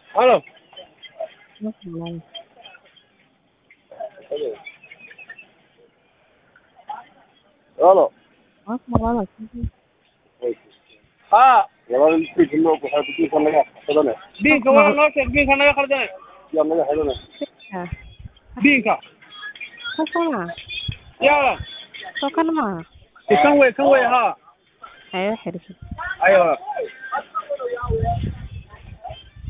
Halo. Halo. Ha. Labada midkiisna waxay ku tiirsan laga xadana. Diinka waa noo sheeg diinka naga khaldane. Yaa naga xadana. Diinka. Yaa. Kan way ha. Ayo xiriir. Ayo.